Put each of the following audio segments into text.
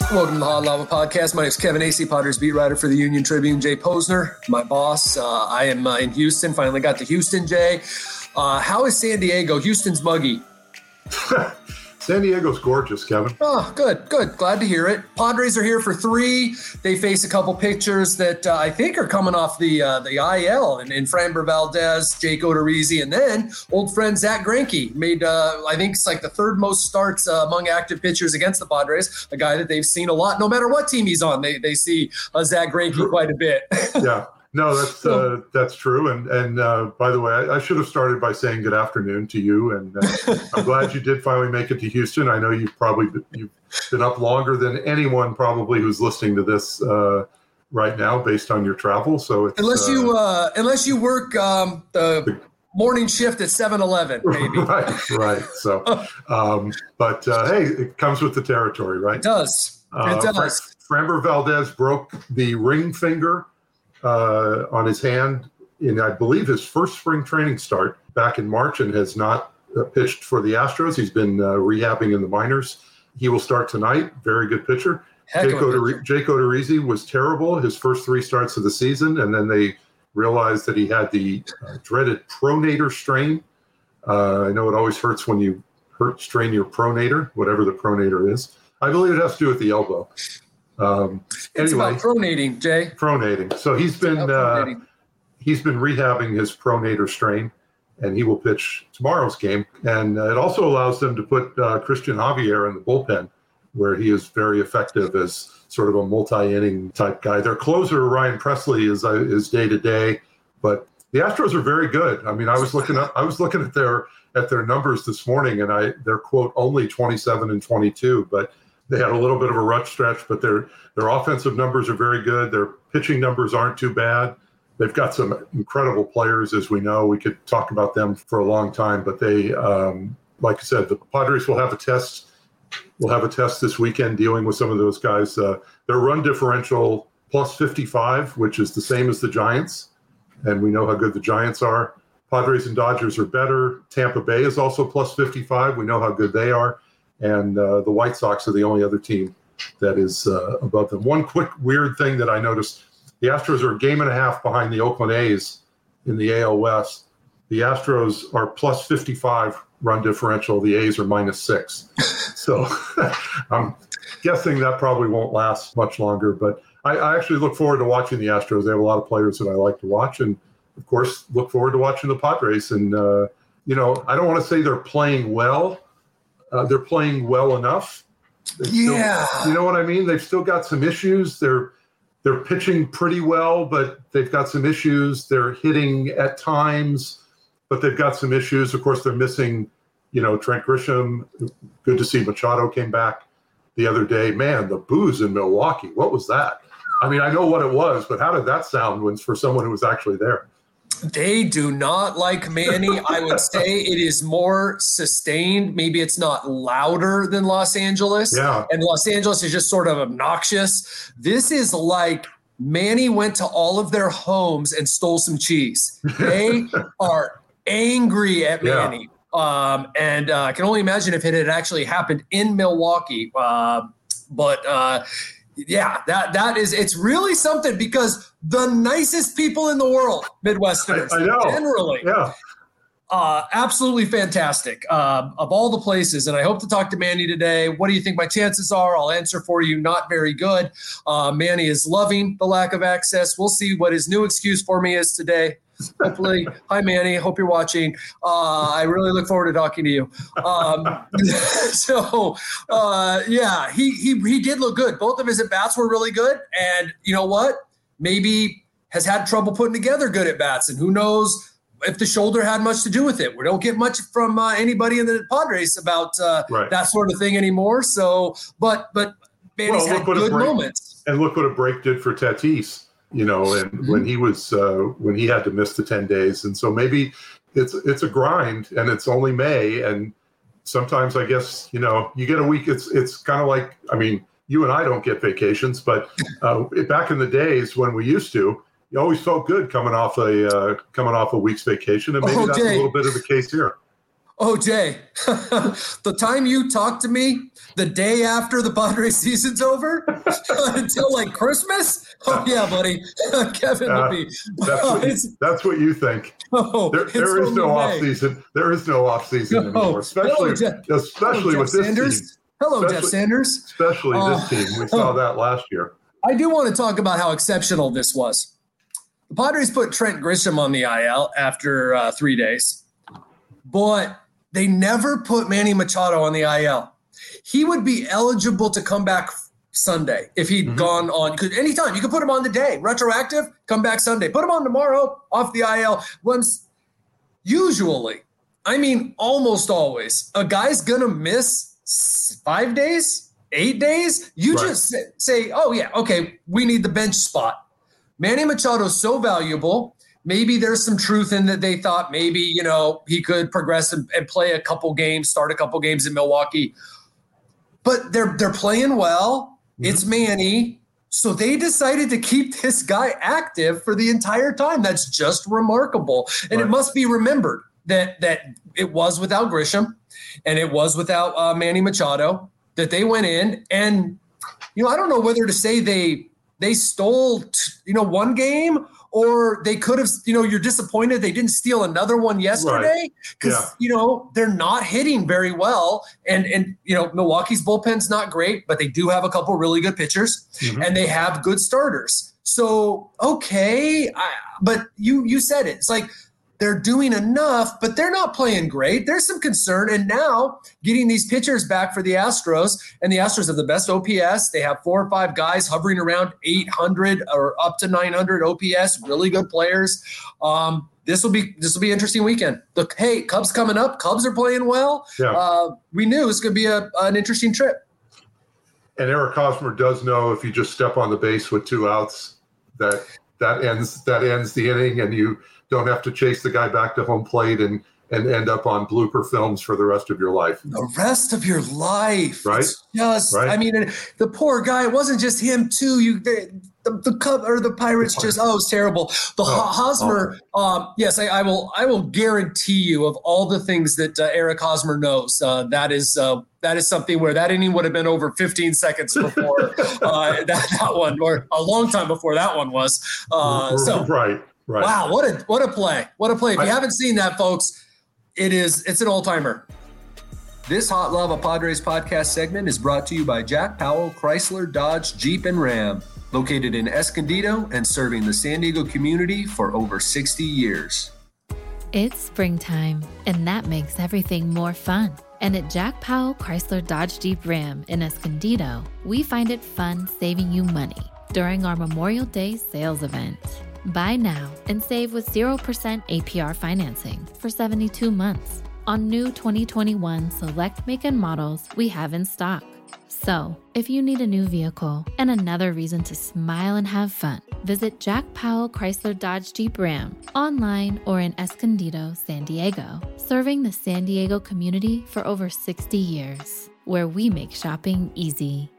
Welcome to the Hot Lava Podcast. My name is Kevin Acee, Padres beat writer for the Union Tribune. Jay Posner, my boss. I am in Houston. Finally got to Houston, Jay. How is San Diego? Houston's muggy. San Diego's gorgeous, Kevin. Oh, good. Glad to hear it. Padres are here for 3. They face a couple pitchers that I think are coming off the IL, and Framber Valdez, Jake Odorizzi, and then old friend Zach Greinke made, I think it's like the 3rd most starts among active pitchers against the Padres, a guy that they've seen a lot. No matter what team he's on, they see Zach Greinke quite a bit. Yeah. No, that's true. And by the way, I should have started by saying good afternoon to you. And I'm glad you did finally make it to Houston. I know you've been up longer than anyone probably who's listening to this right now, based on your travel. So it's, unless you work the morning shift at 7-Eleven, maybe. right. So, but hey, it comes with the territory, right? It does. Framber Valdez broke the ring finger on his hand in, I believe, his first spring training start back in March, and has not pitched for the Astros. He's been rehabbing in the minors. He will start tonight. Very good pitcher. Jake Odorizzi was terrible his first 3 starts of the season, and then they realized that he had the dreaded pronator strain. I know it always hurts when you strain your pronator, whatever the pronator is. I believe it has to do with the elbow. It's about pronating, Jay. Pronating. So he's been rehabbing his pronator strain, and he will pitch tomorrow's game. And it also allows them to put Christian Javier in the bullpen, where he is very effective as sort of a multi-inning type guy. Their closer, Ryan Presley, is day to day, but the Astros are very good. I mean, I was looking at their numbers this morning, and they're quote only 27-22, but they had a little bit of a rough stretch, but their offensive numbers are very good. Their pitching numbers aren't too bad. They've got some incredible players, as we know. We could talk about them for a long time, but they, like I said, the Padres will have a test. We'll have a test this weekend dealing with some of those guys. Their run differential plus 55, which is the same as the Giants, and we know how good the Giants are. Padres and Dodgers are better. Tampa Bay is also plus 55. We know how good they are. And the White Sox are the only other team that is above them. One quick weird thing that I noticed, the Astros are a game and a half behind the Oakland A's in the AL West. The Astros are plus 55 run differential. The A's are minus 6. So I'm guessing that probably won't last much longer. But I actually look forward to watching the Astros. They have a lot of players that I like to watch. And, of course, look forward to watching the Padres. And, I don't want to say they're playing well. They're playing well enough. You know what I mean? They've still got some issues. They're pitching pretty well, but they've got some issues. They're hitting at times, but they've got some issues. Of course, they're missing, Trent Grisham. Good to see Machado came back the other day. Man, the boos in Milwaukee. What was that? I mean, I know what it was, but how did that sound for someone who was actually there? They do not like Manny. I would say it is more sustained. Maybe it's not louder than Los Angeles. Yeah. And Los Angeles is just sort of obnoxious. This is like Manny went to all of their homes and stole some cheese. They are angry at Manny. And I can only imagine if it had actually happened in Milwaukee. Yeah, it's really something, because the nicest people in the world, Midwesterners, I know. generally, absolutely fantastic of all the places. And I hope to talk to Manny today. What do you think my chances are? I'll answer for you. Not very good. Manny is loving the lack of access. We'll see what his new excuse for me is today. Hopefully. Hi, Manny. Hope you're watching. I really look forward to talking to you. He did look good. Both of his at-bats were really good. And you know what? Maybe has had trouble putting together good at-bats. And who knows if the shoulder had much to do with it. We don't get much from anybody in the Padres about that sort of thing anymore. So, but Manny's had good moments. And look what a break did for Tatis. When he had to miss the 10 days. And so maybe it's a grind, and it's only May. And sometimes I guess, you get a week. It's kind of like, I mean, you and I don't get vacations, but back in the days when we used to, you always felt good coming off a week's vacation. And maybe that's a little bit of the case here. Oh, Jay, the time you talked to me the day after the Padres season's over until like Christmas. Oh, yeah, buddy. Kevin will be. That's what you think. Oh, there is no off season. There is no off season anymore, especially with this Sanders. team. Hello, Jeff Sanders. Especially this team. We saw that last year. I do want to talk about how exceptional this was. The Padres put Trent Grisham on the IL after 3 days, but they never put Manny Machado on the IL. He would be eligible to come back Sunday if he'd gone on. Anytime. You could put him on the day. Retroactive, come back Sunday. Put him on tomorrow, off the IL. Usually, I mean almost always, a guy's going to miss 5 days, 8 days. Just say, oh, yeah, okay, we need the bench spot. Manny Machado is so valuable. Maybe there's some truth in that they thought maybe, he could progress and play a couple games, start a couple games in Milwaukee. But they're playing well. It's Manny. So they decided to keep this guy active for the entire time. That's just remarkable. And it must be remembered that it was without Grisham and it was without Manny Machado that they went in. And, I don't know whether to say they stole, one game, or they could have, you're disappointed they didn't steal another one yesterday because, they're not hitting very well. And Milwaukee's bullpen's not great, but they do have a couple really good pitchers and they have good starters. So, okay. But you said it. It's like they're doing enough, but they're not playing great. There's some concern. And now getting these pitchers back for the Astros, and the Astros have the best OPS. They have 4 or 5 guys hovering around 800 or up to 900 OPS, really good players. This will be an interesting weekend. Look, hey, Cubs coming up. Cubs are playing well. Yeah. We knew it was going to be an interesting trip. And Eric Hosmer does know if you just step on the base with 2 outs, that ends the inning, and you don't have to chase the guy back to home plate and end up on blooper films for the rest of your life. The rest of your life. Right. It's just, I mean, the poor guy, it wasn't just him too. The Cubs or the Pirates it's terrible. Hosmer, yes, I will guarantee you of all the things that Eric Hosmer knows, that is something where that inning would have been over 15 seconds before that one, or a long time before that one was. Right. Wow, what a play. What a play. If you haven't seen that, folks, it's an all-timer. This Hot Lava Padres podcast segment is brought to you by Jack Powell Chrysler Dodge Jeep and Ram, located in Escondido and serving the San Diego community for over 60 years. It's springtime, and that makes everything more fun. And at Jack Powell Chrysler Dodge Jeep Ram in Escondido, we find it fun saving you money during our Memorial Day sales event. Buy now and save with 0% APR financing for 72 months on new 2021 select make and models we have in stock. So, if you need a new vehicle and another reason to smile and have fun, visit Jack Powell Chrysler Dodge Jeep Ram online or in Escondido, San Diego, serving the San Diego community for over 60 years, where we make shopping easy.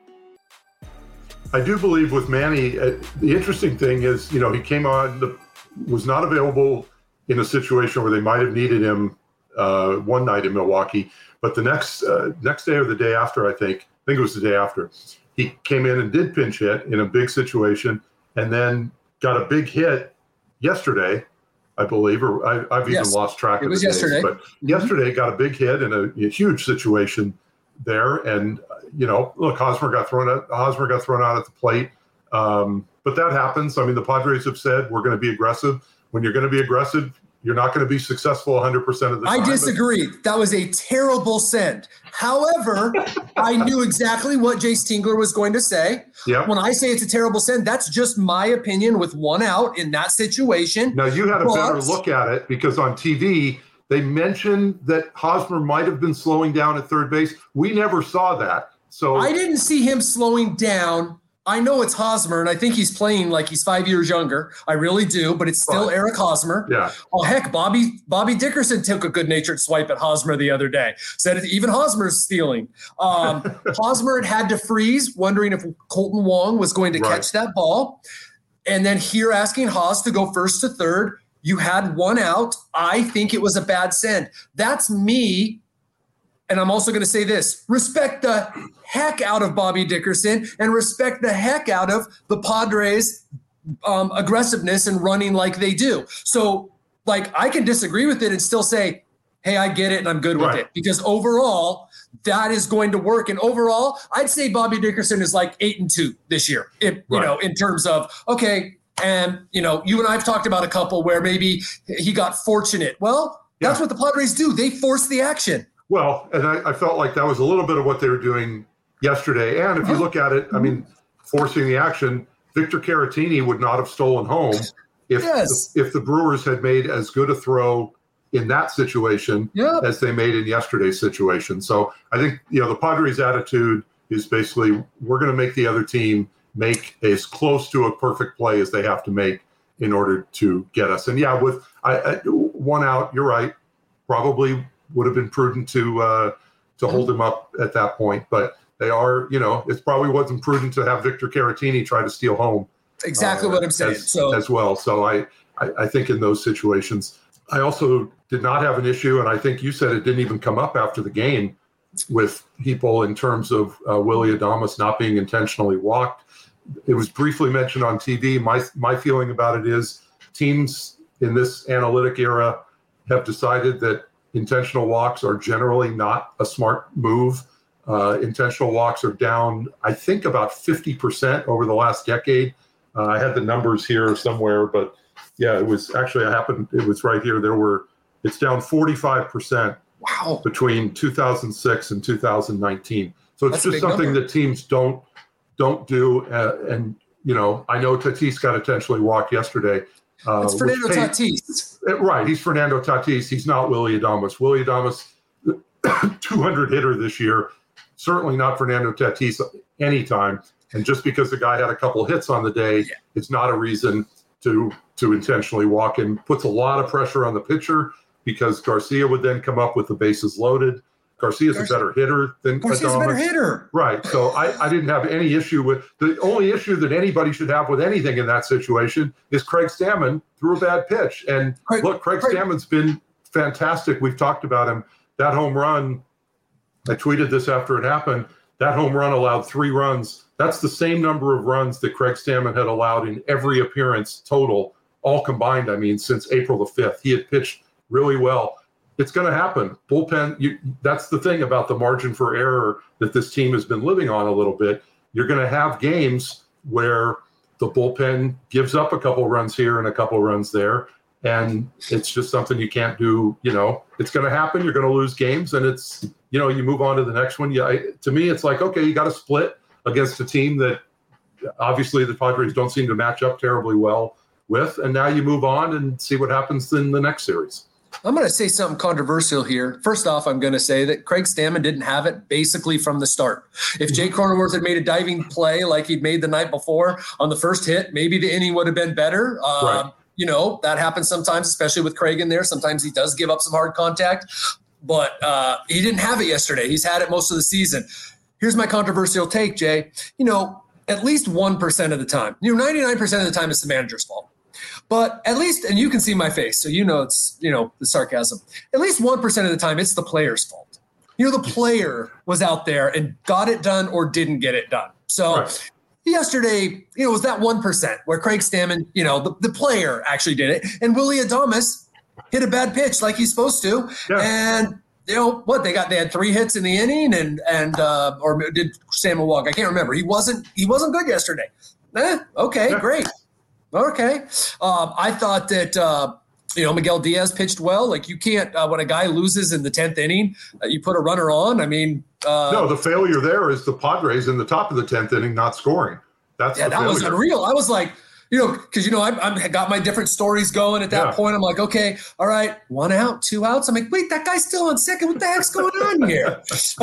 I do believe with Manny, the interesting thing is, he came on, was not available in a situation where they might have needed him one night in Milwaukee, but the next day or the day after, I think it was the day after, he came in and did pinch hit in a big situation, and then got a big hit yesterday, I believe, or I've even lost track of it. It was yesterday. But yesterday got a big hit in a huge situation there, and look, Hosmer got thrown out at the plate. But that happens. I mean, the Padres have said we're going to be aggressive. When you're going to be aggressive, you're not going to be successful 100% of the time. I disagree. That was a terrible send. However, I knew exactly what Jace Tingler was going to say. Yep. When I say it's a terrible send, that's just my opinion with 1 out in that situation. Now, you had a better look at it because on TV, they mentioned that Hosmer might have been slowing down at third base. We never saw that. So I didn't see him slowing down. I know it's Hosmer, and I think he's playing like he's 5 years younger. I really do, but it's still Eric Hosmer. Yeah. Oh, heck, Bobby Dickerson took a good-natured swipe at Hosmer the other day. Said even Hosmer's stealing. Hosmer had to freeze, wondering if Colton Wong was going to catch that ball. And then here asking Hos to go first to third. You had one out. I think it was a bad send. That's me. And I'm also going to say this: respect the heck out of Bobby Dickerson and respect the heck out of the Padres' aggressiveness and running like they do. So, like, I can disagree with it and still say, hey, I get it and I'm good with it, because overall that is going to work. And overall, I'd say Bobby Dickerson is like 8-2 this year, you know, in terms of, okay. And, you know, you and I have talked about a couple where maybe he got fortunate. Well, that's what the Padres do. They force the action. Well, and I felt like that was a little bit of what they were doing yesterday. And if you look at it, I mean, forcing the action, Victor Caratini would not have stolen home if the Brewers had made as good a throw in that situation as they made in yesterday's situation. So I think, you know, the Padres' attitude is basically, we're going to make the other team make as close to a perfect play as they have to make in order to get us. And with one out, you're right, probably would have been prudent to hold him up at that point. But they are, you know, it probably wasn't prudent to have Victor Caratini try to steal home. Exactly what I'm saying. As well. So I think in those situations, I also did not have an issue, and I think you said it didn't even come up after the game with people in terms of Willy Adames not being intentionally walked. It was briefly mentioned on TV. My feeling about it is teams in this analytic era have decided that intentional walks are generally not a smart move. Intentional walks are down, I think, about 50% over the last decade. I had the numbers here somewhere, but it was actually, it was right here. It's down 45% between 2006 and 2019. So it's just something that teams don't do. And, you know, I know Tatis got intentionally walked yesterday. It's Fernando Tatis. Right. He's Fernando Tatis. He's not Willy Adames. Willy Adames, 200 hitter this year. Certainly not Fernando Tatis anytime. And just because the guy had a couple hits on the day, it's not a reason to intentionally walk him. Puts a lot of pressure on the pitcher because Garcia would then come up with the bases loaded. Garcia's a better hitter than Garcia's Adames. A better hitter. Right. So I didn't have any issue with – the only issue that anybody should have with anything in that situation is Craig Stammen threw a bad pitch. And look, Craig Stammen's been fantastic. We've talked about him. That home run, I tweeted this after it happened, that home run allowed 3 runs. That's the same number of runs that Craig Stammen had allowed in every appearance total, all combined, I mean, since April the 5th. He had pitched really well. It's going to happen. Bullpen, that's the thing about the margin for error that this team has been living on a little bit. You're going to have games where the bullpen gives up a couple runs here and a couple runs there, and it's just something you can't do. You know, it's going to happen. You're going to lose games, and it's, you know, you move on to the next one. To me, it's like, okay, you got to split against a team that obviously the Padres don't seem to match up terribly well with, and now you move on and see what happens in the next series. I'm going to say something controversial here. First off, I'm going to say that Craig Stammen didn't have it basically from the start. If Jake Cronenworth had made a diving play like he'd made the night before on the first hit, maybe the inning would have been better. You know, that happens sometimes, especially with Craig in there. Sometimes he does give up some hard contact, but he didn't have it yesterday. He's had it most of the season. Here's my controversial take, Jay. You know, at least 1% of the time, 99% of the time it's the manager's fault. But at least, and you can see my face, so you know it's, the sarcasm. At least 1% of the time, it's the player's fault. The player was out there and got it done or didn't get it done. So yesterday, it was that 1% where Craig Stammen, the player actually did it. And Willy Adames hit a bad pitch like he's supposed to. Yeah. And they had 3 hits in the inning or did Stammen walk? I can't remember. He wasn't good yesterday. Great. Okay. I thought that, Miguel Diaz pitched well. Like, you can't, when a guy loses in the 10th inning, you put a runner on. I mean, no, the failure there is the Padres in the top of the 10th inning not scoring. That was unreal. I was like, because, I got my different stories going at that point. I'm like, okay, all right, 1 out, 2 outs. I'm like, wait, that guy's still on second. What the heck's going on here?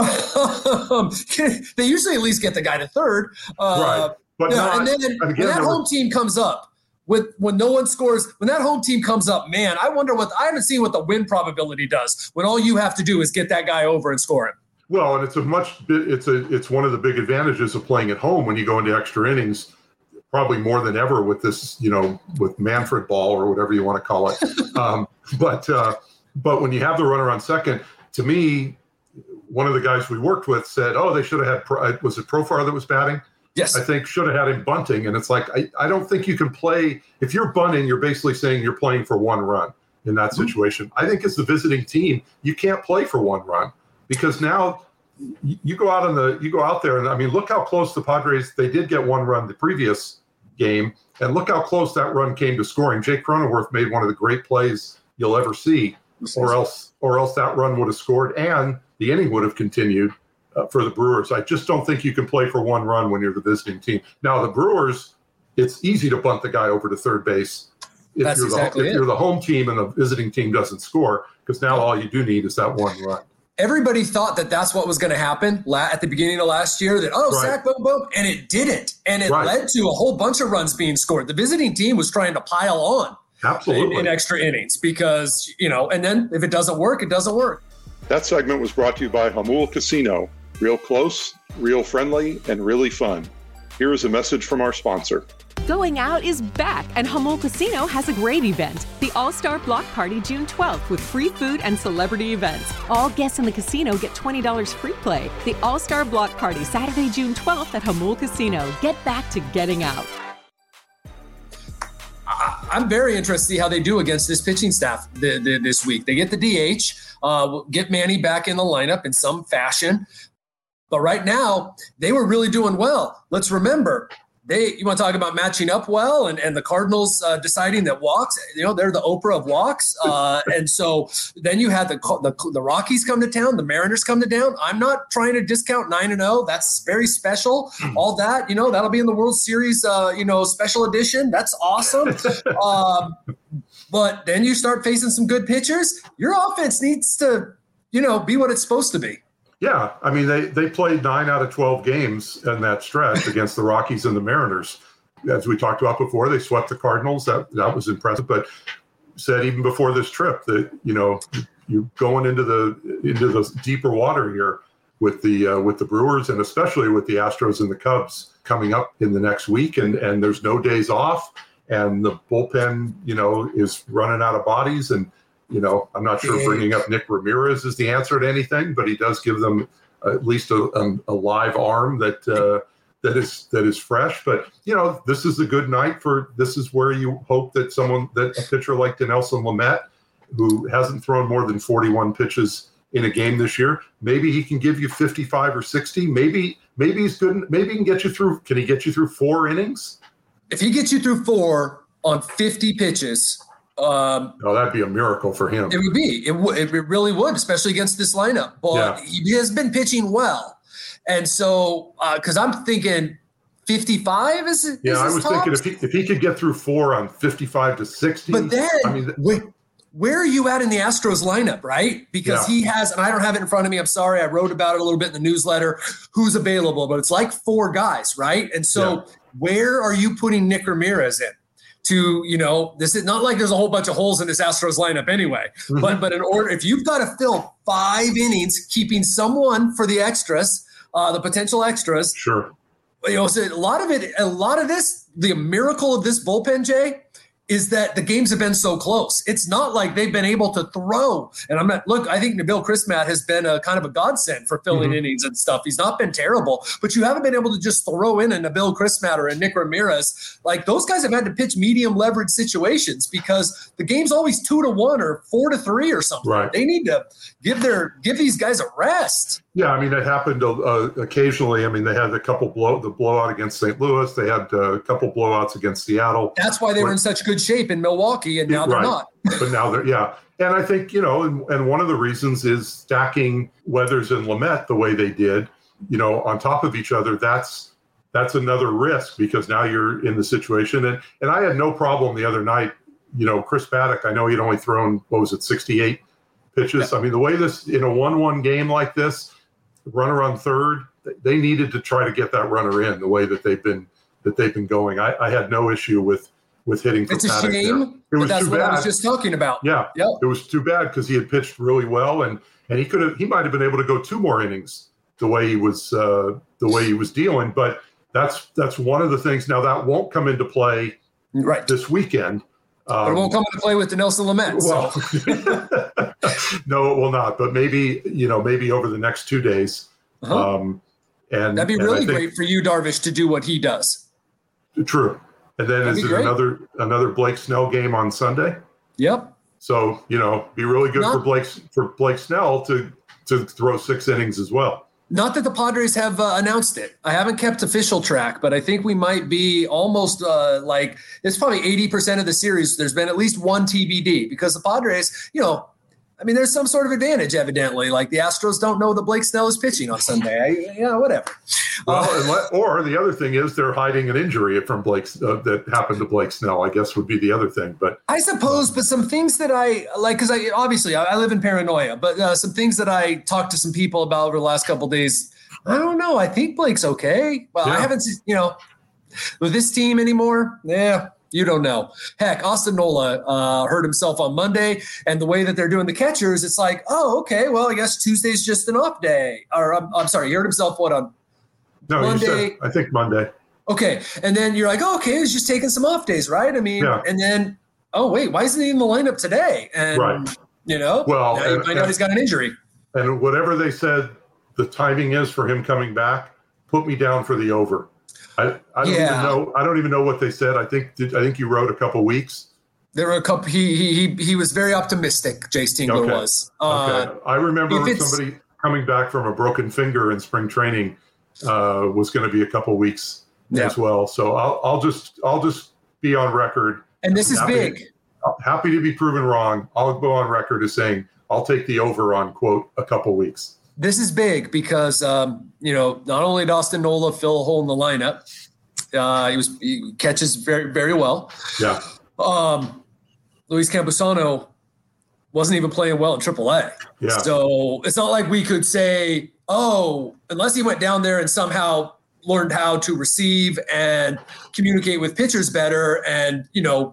They usually at least get the guy to third. Right. But and then when that home team comes up, when no one scores, when that home team comes up, man, I haven't seen what the win probability does when all you have to do is get that guy over and score him. Well, and it's one of the big advantages of playing at home when you go into extra innings. probably more than ever with this, with Manfred ball or whatever you want to call it. But when you have the runner on second, to me, one of the guys we worked with said, "Oh, they should have had." Was it Profar that was batting? Yes, I think should have had him bunting. And it's like I don't think you can play if you're bunting. You're basically saying you're playing for one run in that situation. I think as the visiting team, you can't play for one run because now you go out there and I mean, look how close the Padres. They did get one run the previous game, and look how close that run came to scoring. Jake Cronenworth made one of the great plays you'll ever see, or else that run would have scored and the inning would have continued for the Brewers. I just don't think you can play for one run when you're the visiting team. Now the Brewers, it's easy to bunt the guy over to third base if you're the home team and the visiting team doesn't score, because now all you do need is that one run. Everybody thought that that's what was going to happen at the beginning of last year, that, sack, boom, boom, and it didn't. And it led to a whole bunch of runs being scored. The visiting team was trying to pile on in extra innings because, and then if it doesn't work, it doesn't work. That segment was brought to you by Jamul Casino. Real close, real friendly, and really fun. Here is a message from our sponsor. Going out is back, and Jamul Casino has a great event. The All-Star Block Party June 12th with free food and celebrity events. All guests in the casino get $20 free play. The All-Star Block Party Saturday, June 12th at Jamul Casino. Get back to getting out. I'm very interested to see how they do against this pitching staff this week. They get the DH, get Manny back in the lineup in some fashion. But right now, they were really doing well. Let's remember, you want to talk about matching up well and the Cardinals deciding that walks, they're the Oprah of walks. And so then you had the Rockies come to town, the Mariners come to town. I'm not trying to discount 9-0. That's very special. All that, that'll be in the World Series, special edition. That's awesome. But then you start facing some good pitchers. Your offense needs to, be what it's supposed to be. Yeah, I mean, they played 9 out of 12 games in that stretch against the Rockies and the Mariners. As we talked about before, they swept the Cardinals. That was impressive. But said even before this trip that you're going into the deeper water here with the Brewers and especially with the Astros and the Cubs coming up in the next week, and there's no days off, and the bullpen is running out of bodies and. I'm not sure bringing up Nick Ramirez is the answer to anything, but he does give them at least a live arm that is fresh. But this is a good night this is where you hope that a pitcher like Dinelson Lamet, who hasn't thrown more than 41 pitches in a game this year, maybe he can give you 55 or 60. Maybe he's good. Maybe he can get you through. Can he get you through 4 innings? If he gets you through 4 on 50 pitches. That'd be a miracle for him. It would be. It really would, especially against this lineup. But he has been pitching well, and so because I'm thinking 55 is. Yeah, I was thinking if he could get through 4 on 55 to 60. But then, where are you at in the Astros lineup, right? Because he has, and I don't have it in front of me. I'm sorry, I wrote about it a little bit in the newsletter. Who's available? But it's like 4 guys, right? And so, where are you putting Nick Ramirez in? This is not like there's a whole bunch of holes in this Astros lineup anyway. Mm-hmm. But in order, if you've got to fill 5 innings, keeping someone for the extras, the potential extras. Sure. So a lot of this, the miracle of this bullpen, Jay, is that the games have been so close. It's not like they've been able to throw. And I think Nabil Crismatt has been a kind of a godsend for filling innings and stuff. He's not been terrible, but you haven't been able to just throw in a Nabil Crismatt or a Nick Ramirez. Like those guys have had to pitch medium leverage situations because the game's always 2-1 or 4-3 or something. Right. They need to give these guys a rest. Yeah, I mean, it happened occasionally. I mean, they had the blowout against St. Louis. They had a couple blowouts against Seattle. That's why they were in such good shape in Milwaukee, and now they're not. But now they're, And I think, and one of the reasons is stacking Weathers and Lamet the way they did, on top of each other. That's another risk because now you're in the situation. And I had no problem the other night, Chris Paddock, I know he'd only thrown, 68 pitches. Yeah. I mean, the way this, in a 1-1 game like this, runner on third, they needed to try to get that runner in the way that they've been going. I had no issue with hitting for Paddock. It's a shame. It was that's too what bad. I was just talking about. Yeah. It was too bad because he had pitched really well and he might have been able to go 2 more innings the way he was dealing. But That's one of the things. Now that won't come into play this weekend. But it won't come into play with Dinelson Lamet. Well, so. No, it will not. But maybe over the next 2 days. And that'd be really great for you, Darvish, to do what he does. True. And then is it another Blake Snell game on Sunday? Yep. So, be really good for Blake Snell to throw 6 innings as well. Not that the Padres have announced it. I haven't kept official track, but I think we might be almost it's probably 80% of the series. There's been at least one TBD because the Padres, there's some sort of advantage, evidently. Like the Astros don't know that Blake Snell is pitching on Sunday. Whatever. Well, or the other thing is they're hiding an injury from Blake that happened to Blake Snell, I guess would be the other thing. But I suppose, but some things that I like, because I live in paranoia, but some things that I talked to some people about over the last couple of days, I don't know. I think Blake's okay. Well, I haven't, with this team anymore. Yeah. You don't know. Heck, Austin Nola hurt himself on Monday, and the way that they're doing the catchers, it's like, oh, okay, well, I guess Tuesday's just an off day. Or I'm sorry, he hurt himself on Monday? I think Monday. Okay, and then you're like, oh, okay, he's just taking some off days, right? And then, oh, wait, why isn't he in the lineup today? And, right. Well, now you find out he's got an injury. And whatever they said the timing is for him coming back, put me down for the over. I don't even know. I don't even know what they said. I think you wrote a couple weeks. There were a couple. He was very optimistic. Jay Stingler was. Okay. I remember somebody coming back from a broken finger in spring training was going to be a couple weeks as well. So I'll just be on record. And this is big. Happy to be proven wrong. I'll go on record as saying I'll take the over on quote a couple weeks. This is big because, not only did Austin Nola fill a hole in the lineup, he catches very, very well. Yeah. Luis Campusano wasn't even playing well in AAA. Yeah. So it's not like we could say, unless he went down there and somehow learned how to receive and communicate with pitchers better and,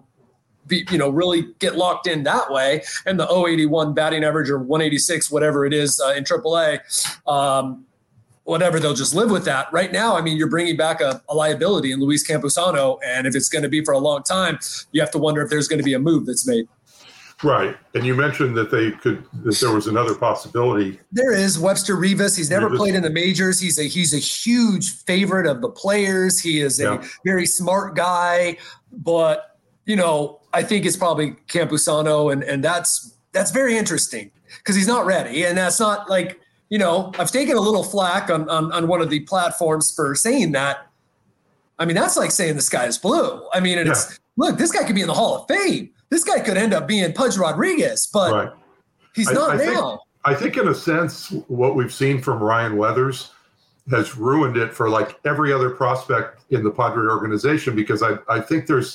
really get locked in that way. And the 081 batting average or 186, whatever it is in AAA, whatever, they'll just live with that. Right now, you're bringing back a liability in Luis Campusano. And if it's going to be for a long time, you have to wonder if there's going to be a move that's made. Right. And you mentioned that there was another possibility. There is Webster Rivas. He's never played in the majors. He's a huge favorite of the players. He is a very smart guy, but I think it's probably Campusano, and that's very interesting because he's not ready. And that's not like, I've taken a little flack on one of the platforms for saying that. That's like saying the sky is blue. It's, look, this guy could be in the Hall of Fame. This guy could end up being Pudge Rodriguez, but he's not now. I think in a sense, what we've seen from Ryan Weathers has ruined it for like every other prospect in the Padre organization, because I think there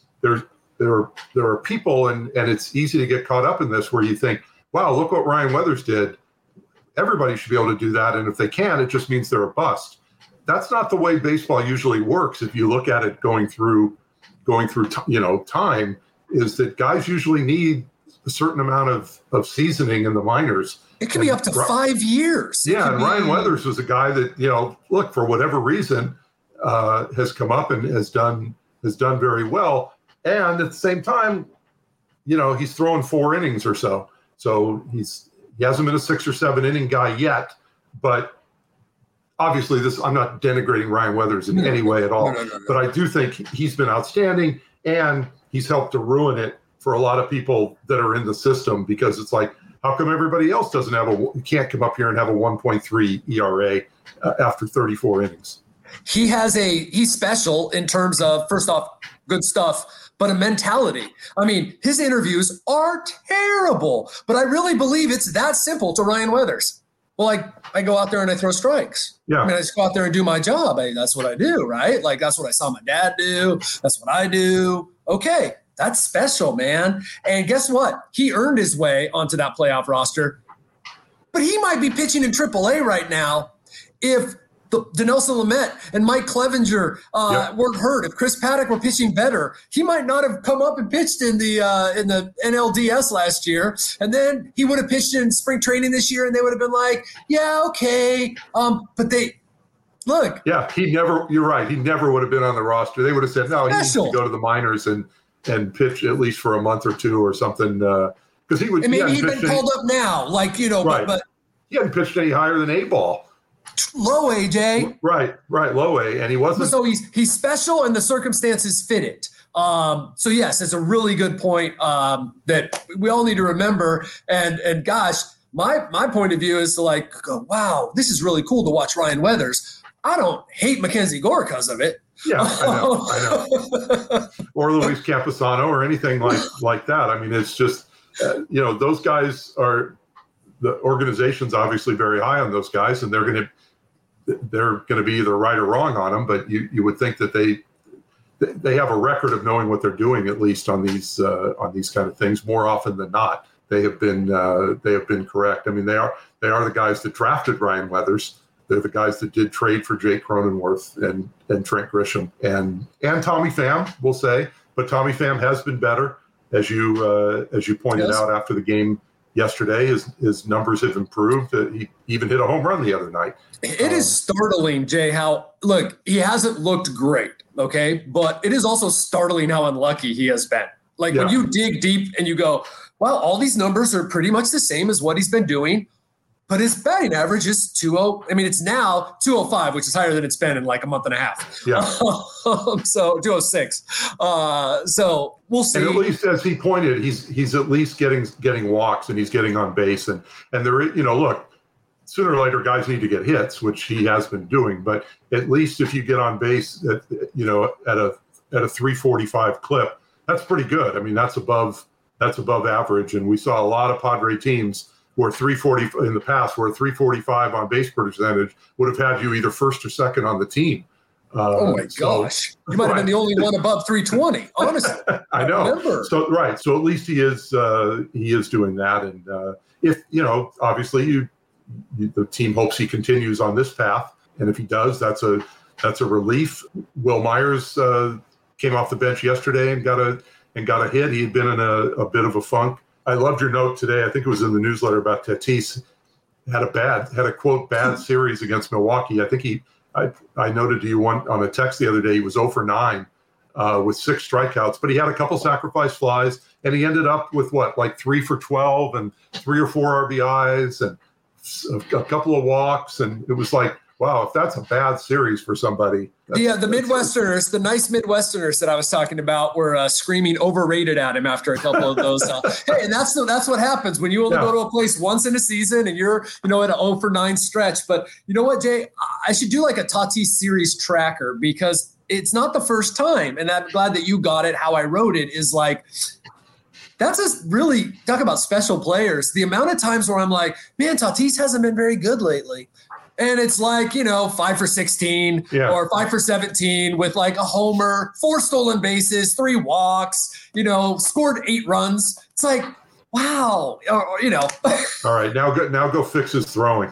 are people, and it's easy to get caught up in this, where you think, wow, look what Ryan Weathers did. Everybody should be able to do that. And if they can, it just means they're a bust. That's not the way baseball usually works. If you look at it going through time, is that guys usually need a certain amount of seasoning in the minors. It can be up to 5 years. Yeah. And Ryan Weathers was a guy that, look, for whatever reason, has come up and has done very well. And at the same time, he's throwing 4 innings or so. So he hasn't been a 6 or 7 inning guy yet. But obviously, I'm not denigrating Ryan Weathers in any way at all. No. But I do think he's been outstanding, and he's helped to ruin it for a lot of people that are in the system, because it's like, how come everybody else can't come up here and have a 1.3 ERA after 34 innings? He's special in terms of, first off, good stuff, but a mentality. His interviews are terrible, but I really believe it's that simple to Ryan Weathers. Well, I go out there and I throw strikes. Yeah. I just go out there and do my job. That's what I do, right? Like, that's what I saw my dad do. That's what I do. Okay, that's special, man. And guess what? He earned his way onto that playoff roster. But he might be pitching in AAA right now if Dinelson Lamet and Mike Clevenger weren't hurt. If Chris Paddock were pitching better, he might not have come up and pitched in the NLDS last year. And then he would have pitched in spring training this year, and they would have been like, yeah, okay. But Look. Yeah, you're right. He never would have been on the roster. They would have said, no, he needs to go to the minors and pitch at least for a month or two or something. Because he would. And maybe he'd been called up now, right. but he hadn't pitched any higher than A-ball. Low A, Jay. Right, low A, and he wasn't. So he's special, and the circumstances fit it. So yes, it's a really good point that we all need to remember. And gosh, my point of view is to go, wow, this is really cool to watch Ryan Weathers. I don't hate Mackenzie Gore because of it. Yeah, I know. Or Luis Camposano or anything like that. I mean, it's just those guys are. The organization's obviously very high on those guys, and they're going to be either right or wrong on them. But you would think that they have a record of knowing what they're doing, at least on these kind of things. More often than not, they have been correct. I mean, they are the guys that drafted Ryan Weathers. They're the guys that did trade for Jake Cronenworth and Trent Grisham and Tommy Pham, we'll say. But Tommy Pham has been better, as you pointed out after the game yesterday. His numbers have improved. He even hit a home run the other night. It is startling, Jay, he hasn't looked great, okay? But it is also startling how unlucky he has been. When you dig deep and you go, wow, all these numbers are pretty much the same as what he's been doing, but his batting average is 2.0. I mean, it's now 205, which is higher than it's been in a month and a half. Yeah. So 206. So we'll see. And at least, as he pointed, he's at least getting walks and he's getting on base. And there, look, sooner or later, guys need to get hits, which he has been doing. But at least if you get on base, at a 345 clip, that's pretty good. I mean, that's above average. And we saw a lot of Padre teams where 340 in the past, where 345 on base percentage would have had you either first or second on the team. Oh my gosh! You might have been the only one above 320. Honestly, I know. So at least he is doing that, and if obviously the team hopes he continues on this path, and if he does, that's a relief. Will Myers came off the bench yesterday and got a hit. He had been in a bit of a funk. I loved your note today. I think it was in the newsletter about Tatis had a quote bad series against Milwaukee. I think I noted to you on a text the other day, he was 0 for 9 with 6 strikeouts, but he had a couple sacrifice flies and he ended up with 3 for 12 and 3 or 4 RBIs and a couple of walks. And it was wow, if that's a bad series for somebody. The Midwesterners, the nice Midwesterners that I was talking about were screaming overrated at him after a couple of those. Hey, and that's what happens when you only go to a place once in a season and you're, at an 0 for 9 stretch. But you know what, Jay? I should do a Tatis series tracker because it's not the first time. And I'm glad that you got it. How I wrote it is that's just really, talk about special players. The amount of times where I'm man, Tatis hasn't been very good lately. And it's 5 for 16 or 5 for 17 with a homer, 4 stolen bases, 3 walks, scored 8 runs. It's wow, All right, now go fix his throwing.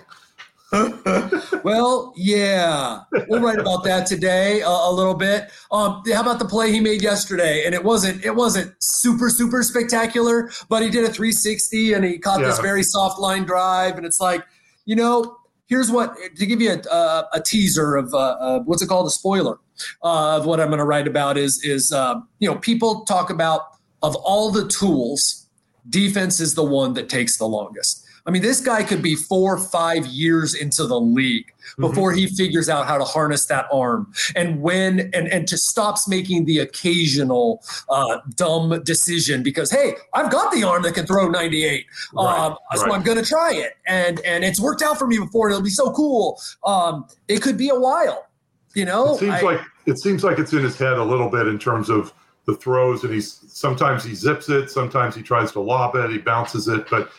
Well, yeah, we'll write about that today a little bit. How about the play he made yesterday? And it wasn't super, super spectacular, but he did a 360 and he caught this very soft line drive. And it's here's what, to give you a teaser of what's it called, a spoiler of what I'm going to write about is people talk about, of all the tools, defense is the one that takes the longest. I mean, this guy could be 4 or 5 years into the league before he figures out how to harness that arm and just stops making the occasional dumb decision because, hey, I've got the arm that can throw 98. So I'm going to try it. And it's worked out for me before. It'll be so cool. It could be a while, It seems like it's in his head a little bit in terms of the throws, and sometimes he zips it, sometimes he tries to lob it, he bounces it, but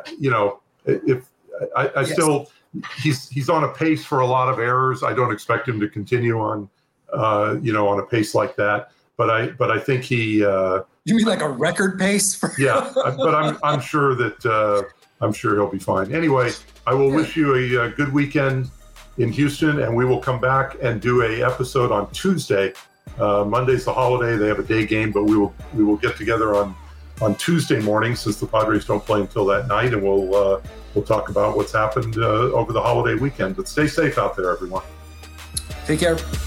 still, he's on a pace for a lot of errors. I don't expect him to continue on a pace like that. But I think he. You mean a record pace? But I'm sure that he'll be fine. Anyway, I will wish you a good weekend in Houston, and we will come back and do a episode on Tuesday. Monday's the holiday; they have a day game, but we will get together on Tuesday morning, since the Padres don't play until that night, and we'll talk about what's happened over the holiday weekend. But stay safe out there, everyone. Take care.